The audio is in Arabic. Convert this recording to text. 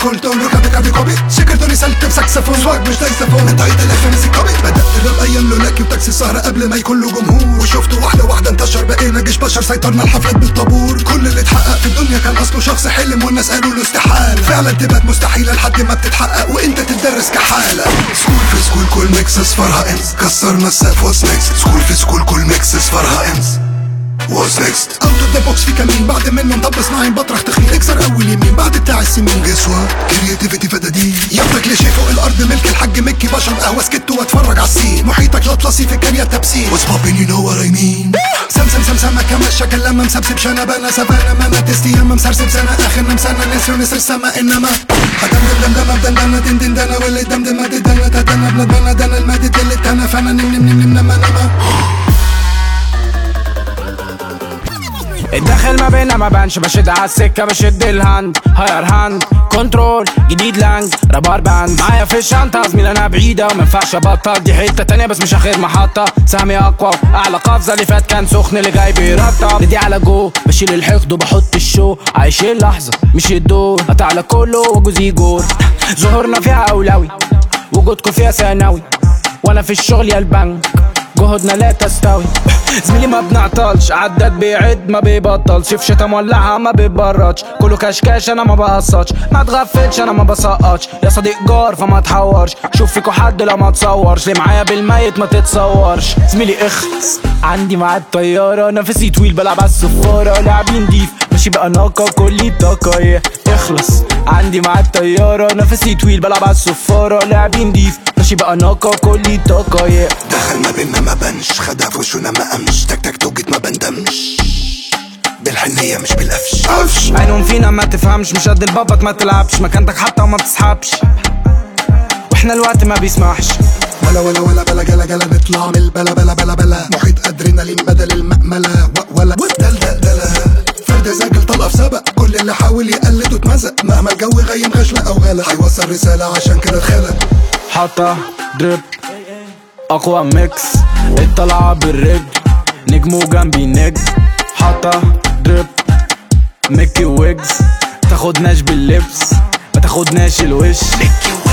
فول تون ركبي كوبي سكرتوني سلت بساكسفون سواق مش دايسافون انت الف مسك كوبي بدأت الراب ايام لولاكي وتاكسي السهرة قبل ما يكون له جمهور وشفته واحدة انتشر بقينا جيش بشر سيطرنا الحفلات بالطابور كل اللي اتحقق في الدنيا كان اصله شخص حلم والناس قالوا له استحالة فعلا تبقى مستحيلة لحد ما بتتحقق وانت تتدرس كحالة سكول في سكول كل ميكس اصفرها انس كسرنا السقف واتس نيكست سكول في سكول كل ميكس اصفرها انس What's next؟ اوت اوف ذا بوكس في كمين بعد منه مطبس معين بطرح تخين اكسر اول يمين بعد بتاع السمين جسوة كرياتيفيتي فدادين ياخدك لشي فوق الارض ملك الحاج مكي بشرب قهوة سكت واتفرج عالسين محيطك الاطلسي في الكارية تبسيم What's poppin' you know what I mean سمسمة كما الشكل لما مسبسب شنبانة سفانة مانا تستي ياما مسرسب سنة اخرنا مسنة نسر السما انما هدمدم بدندنة دندنة واللي دمدم هتدنة تدنى بندبنة دنا المادة اللي اتنا فانا نما الداخل ما بينا ما بانش بشد عالسكة بشد الهاند هاير هاند كنترول جديد لانج رابار باند معايا في الشنطة زميل انا بعيدة ومنفعش ابطل دي حتة تانية بس مش اخر محطة سهمي اقوى اعلى قفزة اللي فات كان سخن اللي جاي بيرطب بدي على جو بشيل الحقد وبحط الشو عايش اللحظة مش الدور قطع كله وجوزي جور ظهورنا فيها اولوي وجودكم فيها ثانوي وانا في الشغل يا البنك جهودنا لا تستوي زميلي ما بنعطلش عداد بيعد ما بيبطلش في شتا مولعها ما بيبردش كله كشكاش انا ما بقصتش ما تغفلش انا ما بسقطش يا صديق جار فما تحورش شوف فيكو حد لو ما تصورش ليه معايا بالميت ما تتصورش زميلي اخلص عندي معاد طيارة نفسي طويل بلعب على الصفارة لاعبين ضيف ماشي بقى ناقة كلي بطاقة اخلص عندي معاد طيارة نفسي طويل بلعب على الصفارة لاعبين ضيف ماشي بقى ناقة كلي طاقة دخل ما بينا ما بنش خدها في وشنا ما قامش تك تك توجت ما بندمش بالحنية مش بالقفش عينهم فينا ما تفهمش مش قد البابك ما تلعبش مكانتك حتى وما بتسحبش واحنا الوقت ما بيسمحش ولا بلا جلا نطلع من البلا بلا محيط ادرينالين بدل المأملة ولا دلدلة فرد زاجل طلقة في سبق كل اللي حاول يقلد واتمزق مهما الجو غيم غشلة او غلا هيوصل رسالة عشان كده اتخلق حطة دريب اقوى ميكس الطلعة بالرجل نجمو جنبي نجم حطة دريب ميكي ويجز تاخدناش باللبس ما تاخدناش الوش